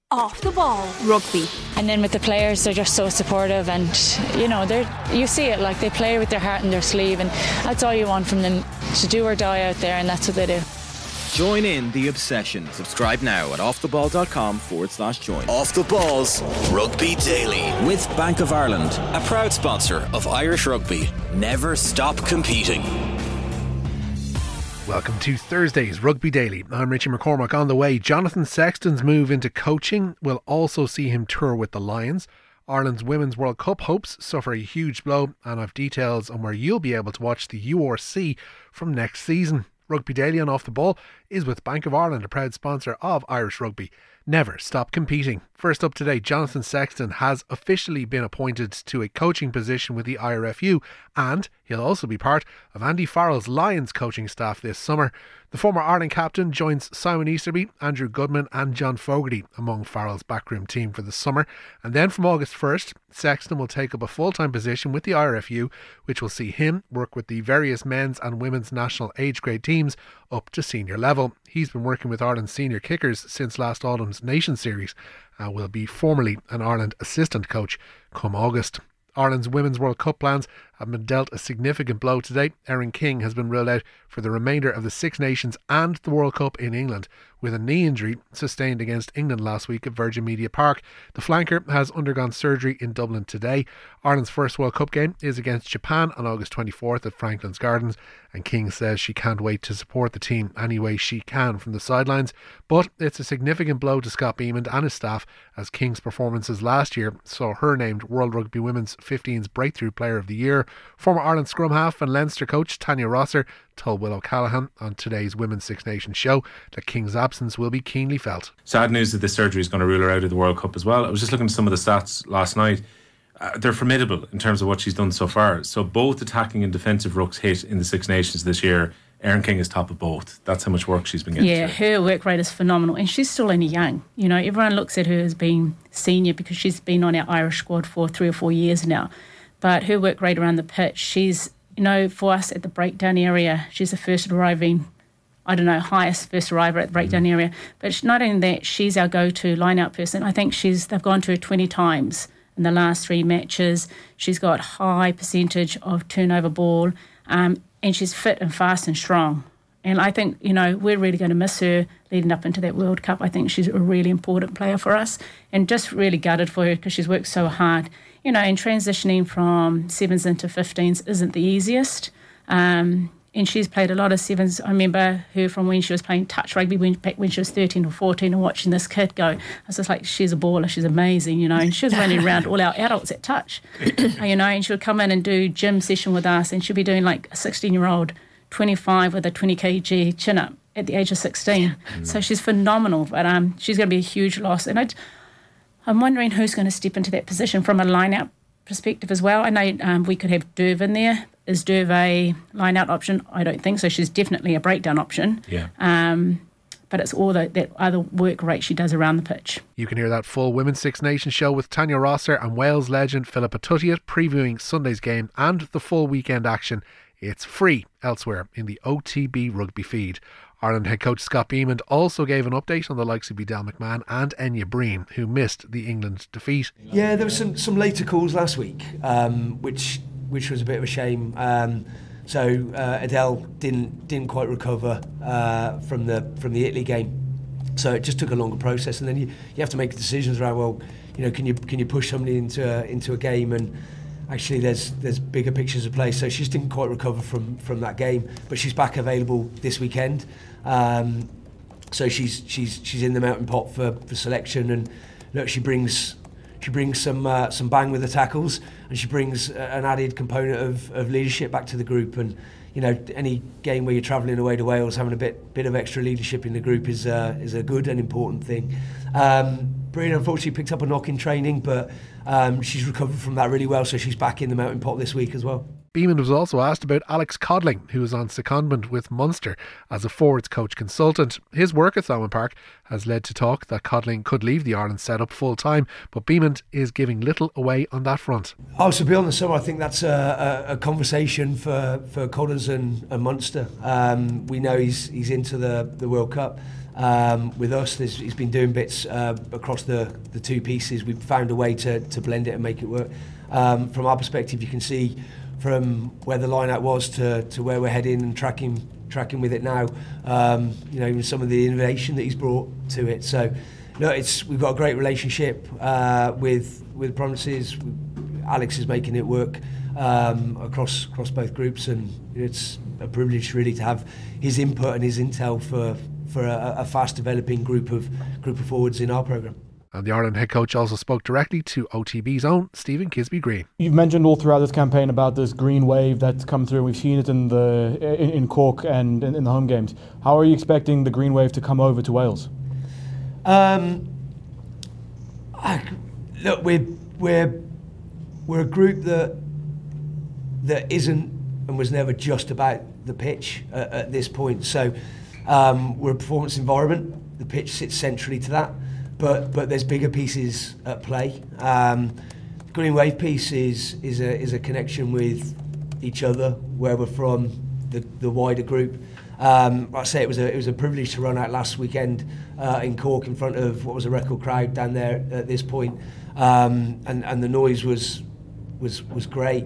Off the Ball Rugby. And then with the players, they're just so supportive, and you see it, like they play with their heart in their sleeve, and that's all you want from them, to do or die out there, and that's what they do. Join in the obsession. Subscribe now at offtheball.com/join. Off the Ball's Rugby Daily with Bank of Ireland, a proud sponsor of Irish rugby. Never stop competing. Welcome to Thursday's Rugby Daily. I'm Richie McCormack. On the way, Jonathan Sexton's move into coaching will also see him tour with the Lions. Ireland's Women's World Cup hopes suffer a huge blow, and I've details on where you'll be able to watch the URC from next season. Rugby Daily on Off the Ball is with Bank of Ireland, a proud sponsor of Irish rugby. Never stop competing. First up today, Jonathan Sexton has officially been appointed to a coaching position with the IRFU, and he'll also be part of Andy Farrell's Lions coaching staff this summer. The former Ireland captain joins Simon Easterby, Andrew Goodman and John Fogarty among Farrell's backroom team for the summer. And then from August 1st, Sexton will take up a full-time position with the IRFU, which will see him work with the various men's and women's national age grade teams up to senior level. He's been working with Ireland's senior kickers since last autumn's Nation Series and will be formally an Ireland assistant coach come August. Ireland's Women's World Cup plans have been dealt a significant blow today. Erin King has been ruled out for the remainder of the Six Nations and the World Cup in England with a knee injury sustained against England last week at Virgin Media Park. The flanker has undergone surgery in Dublin today. Ireland's first World Cup game is against Japan on August 24th at Franklin's Gardens, and King says she can't wait to support the team any way she can from the sidelines. But it's a significant blow to Scott Beamond and his staff, as King's performances last year saw her named World Rugby Women's 15's Breakthrough Player of the Year. Former Ireland scrum half and Leinster coach Tanya Rosser told Will O'Callaghan on today's Women's Six Nations show that King's absence will be keenly felt. Sad news that this surgery is going to rule her out of the World Cup as well. I was just looking at some of the stats last night. They're formidable in terms of what she's done so far. So both attacking and defensive rucks hit in the Six Nations this year. Erin King is top of both. That's how much work she's been getting. Yeah, her work rate is phenomenal, and she's still only young. Everyone looks at her as being senior because she's been on our Irish squad for 3 or 4 years now. But her work rate around the pitch, she's, for us at the breakdown area, she's the first arriving, highest first arriver at the breakdown area. But not only that, she's our go-to line-out person. I think they've gone to her 20 times in the last 3 matches. She's got high percentage of turnover ball, and she's fit and fast and strong. And I think, we're really going to miss her leading up into that World Cup. I think she's a really important player for us, and just really gutted for her because she's worked so hard. And transitioning from 7s into 15s isn't the easiest. And she's played a lot of 7s. I remember her from when she was playing touch rugby back when she was 13 or 14 and watching this kid go. I was just like, she's a baller, she's amazing, and she was running around all our adults at touch, and she would come in and do gym session with us, and she'd be doing like a 16-year-old 25 with a 20 kg chin-up at the age of 16. So she's phenomenal, but she's going to be a huge loss. And I'm wondering who's going to step into that position from a line-out perspective as well. I know we could have Derv in there. Is Derv a line-out option? I don't think so. She's definitely a breakdown option. Yeah. But it's all that other work rate she does around the pitch. You can hear that full Women's Six Nations show with Tanya Rosser and Wales legend Philippa Tuttiett previewing Sunday's game and the full weekend action. It's free elsewhere in the OTB rugby feed. Ireland head coach Scott Beamond also gave an update on the likes of Bedell McMahon and Enya Breen, who missed the England defeat. Yeah, there were some later calls last week, which was a bit of a shame. So Adele didn't quite recover from the Italy game, so it just took a longer process. And then you have to make decisions around, can you push somebody into a game, and actually there's bigger pictures of play. So she just didn't quite recover from that game, but she's back available this weekend. So she's in the mountain pot for selection, and look, she brings some bang with the tackles, and she brings an added component of leadership back to the group. And any game where you're travelling away to Wales, having a bit of extra leadership in the group is a good and important thing. Breen unfortunately picked up a knock in training, but she's recovered from that really well, so she's back in the mountain pot this week as well. Beamond was also asked about Alex Codling, who is on secondment with Munster as a forwards coach consultant. His work at Thomond Park has led to talk that Codling could leave the Ireland setup full time, but Beamond is giving little away on that front. Oh, so beyond the summer, I think that's a conversation for Codders and Munster. We know he's into the World Cup. with us. He's been doing bits across the two pieces. We've found a way to blend it and make it work. From our perspective, you can see from where the line-out was to where we're heading and tracking with it now. Even some of the innovation that he's brought to it. So, we've got a great relationship with Promises. Alex is making it work across both groups, and it's a privilege really to have his input and his intel for a fast developing group of forwards in our programme. And the Ireland head coach also spoke directly to OTB's own Stephen Kisbey-Green. You've mentioned all throughout this campaign about this green wave that's come through. We've seen it in Cork and in the home games. How are you expecting the green wave to come over to Wales? Look, we're a group that isn't and was never just about the pitch at this point. So we're a performance environment. The pitch sits centrally to that. But there's bigger pieces at play. The Green Wave piece is a connection with each other, where we're from, the wider group. Like I say, it was a privilege to run out last weekend in Cork in front of what was a record crowd down there at this point, and the noise was great.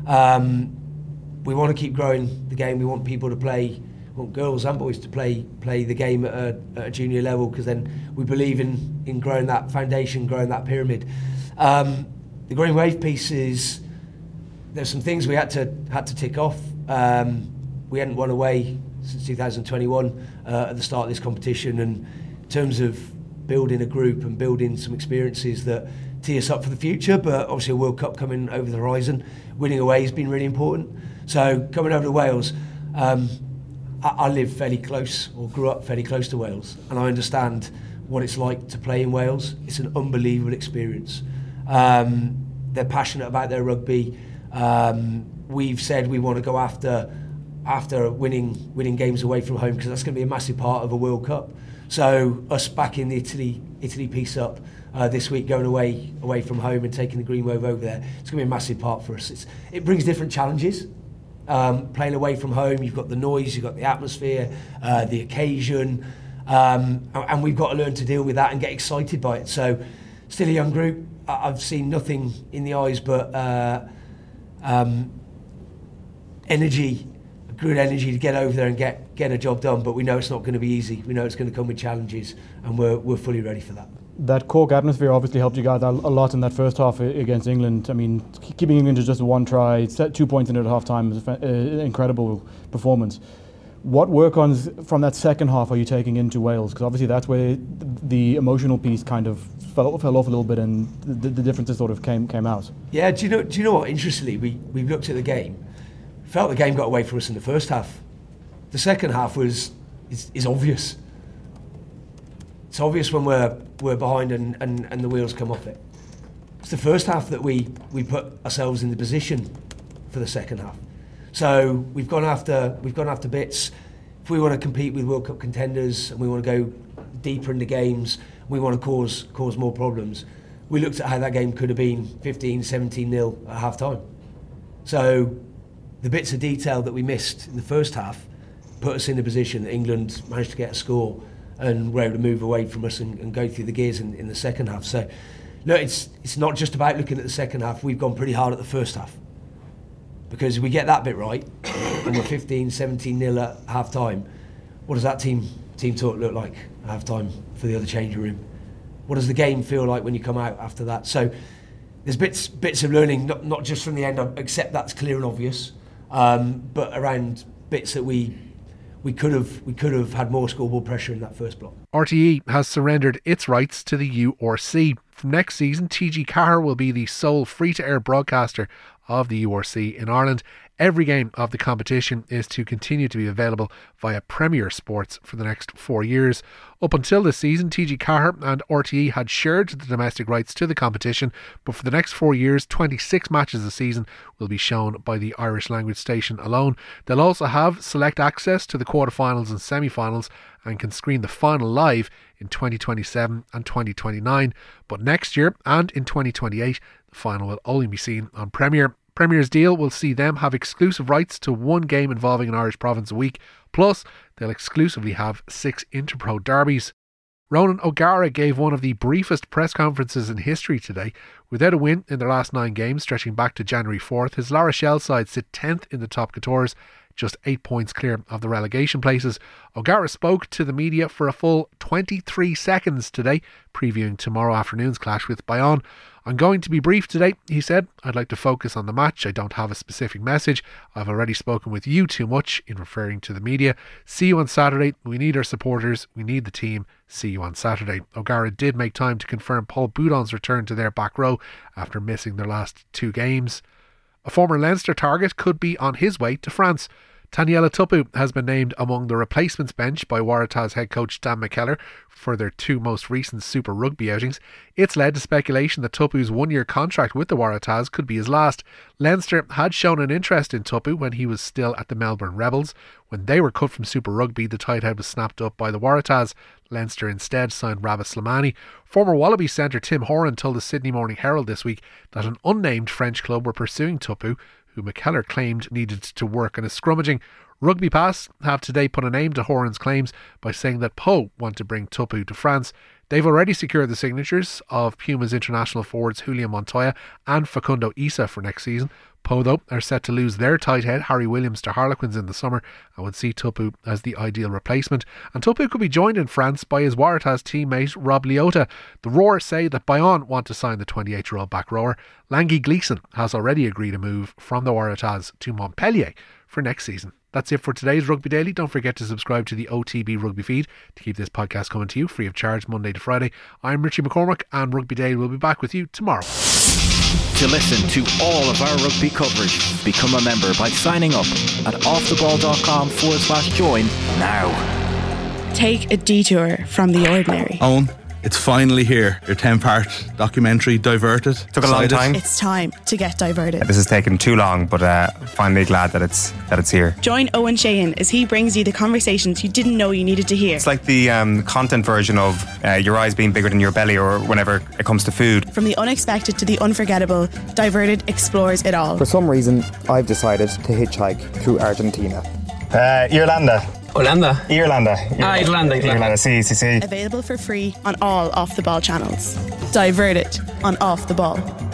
We want to keep growing the game. We want people to play. We want girls and boys to play the game at a junior level, because then we believe in growing that foundation, growing that pyramid. The Green Wave piece is, there's some things we had to tick off. We hadn't won away since 2021 at the start of this competition, and in terms of building a group and building some experiences that tee us up for the future, but obviously a World Cup coming over the horizon, winning away has been really important. So coming over to Wales, I live fairly close, or grew up fairly close to Wales, and I understand what it's like to play in Wales. It's an unbelievable experience. They're passionate about their rugby. We've said we want to go after winning games away from home, because that's going to be a massive part of a World Cup. So us backing the Italy piece up this week, going away from home and taking the Green Wave over there, it's going to be a massive part for us. It brings different challenges. Playing away from home, you've got the noise, you've got the atmosphere, the occasion, and we've got to learn to deal with that and get excited by it. So, still a young group. I've seen nothing in the eyes but energy, good energy to get over there and get a job done. But we know it's not going to be easy. We know it's going to come with challenges, and we're fully ready for that. That Cork atmosphere obviously helped you guys a lot in that first half against England. I mean, keeping England to just one try, 2 points in at half time was an incredible performance. What work on from that second half are you taking into Wales? Because obviously that's where the emotional piece kind of fell off a little bit, and the differences sort of came out. Yeah, do you know what? Interestingly, we looked at the game, felt the game got away from us in the first half. The second half is obvious. It's obvious when we're behind and the wheels come off it. It's the first half that we put ourselves in the position for the second half. So we've gone after bits. If we want to compete with World Cup contenders and we want to go deeper into games, we want to cause more problems. We looked at how that game could have been 15-17-0 at half time. So the bits of detail that we missed in the first half put us in a position that England managed to get a score and were able to move away from us and go through the gears in the second half. So, no, it's not just about looking at the second half. We've gone pretty hard at the first half, because if we get that bit right and we're 15-17-0 at half time, what does that team talk look like at half time for the other changing room? What does the game feel like when you come out after that? So there's bits of learning, not just from the end, except that's clear and obvious, but around bits that we could have had more scoreboard pressure in that first block. RTE has surrendered its rights to the URC. From next season, TG Carr will be the sole free-to-air broadcaster of the URC in Ireland. Every game of the competition is to continue to be available via Premier Sports for the next 4 years. Up until this season, TG Carr and RTE had shared the domestic rights to the competition, but for the next 4 years, 26 matches a season will be shown by the Irish language station alone. They'll also have select access to the quarterfinals and semi-finals and can screen the final live in 2027 and 2029. But next year and in 2028, the final will only be seen on Premier. Premier's deal will see them have exclusive rights to one game involving an Irish province a week, plus they'll exclusively have 6 Interpro derbies. Ronan O'Gara gave one of the briefest press conferences in history today. Without a win in their last 9 games, stretching back to January 4th, his La Rochelle side sit 10th in the top 14, just 8 points clear of the relegation places. O'Gara spoke to the media for a full 23 seconds today, previewing tomorrow afternoon's clash with Bayonne. "I'm going to be brief today," he said. "I'd like to focus on the match. I don't have a specific message. I've already spoken with you too much," in referring to the media. "See you on Saturday. We need our supporters. We need the team. See you on Saturday." O'Gara did make time to confirm Paul Boudon's return to their back row after missing their last 2 games. A former Leinster target could be on his way to France. Taniela Tupou has been named among the replacements bench by Waratahs head coach Dan McKellar for their 2 most recent Super Rugby outings. It's led to speculation that Tupou's 1-year contract with the Waratahs could be his last. Leinster had shown an interest in Tupou when he was still at the Melbourne Rebels. When they were cut from Super Rugby, the tight head was snapped up by the Waratahs. Leinster instead signed Ravis Slimani. Former Wallaby centre Tim Horan told the Sydney Morning Herald this week that an unnamed French club were pursuing Tupou, who McKellar claimed needed to work on his scrummaging. Rugby Pass have today put a name to Horan's claims by saying that Pau want to bring Tupou to France. They've already secured the signatures of Puma's international forwards Julian Montoya and Facundo Issa for next season. Pau, though, are set to lose their tight head Harry Williams to Harlequins in the summer and would see Tupou as the ideal replacement. And Tupou could be joined in France by his Waratahs teammate Rob Leota. The Roar say that Bayonne want to sign the 28-year-old back rower. Langy Gleeson has already agreed a move from the Waratahs to Montpellier for next season. That's it for today's Rugby Daily. Don't forget to subscribe to the OTB Rugby feed to keep this podcast coming to you free of charge Monday to Friday. I'm Richie McCormack and Rugby Daily will be back with you tomorrow. To listen to all of our rugby coverage, become a member by signing up at offtheball.com/join now. Take a detour from the ordinary. Owen, it's finally here. Your 10-part documentary, Diverted. Took a long time. It's time to get diverted. This has taken too long, but finally glad that it's here. Join Owen Sheehan as he brings you the conversations you didn't know you needed to hear. It's like the content version of your eyes being bigger than your belly, or whenever it comes to food. From the unexpected to the unforgettable, Diverted explores it all. For some reason, I've decided to hitchhike through Argentina. Irlanda. Irlanda. Irlanda. See. Available for free on all Off the Ball channels. Diverted on Off the Ball.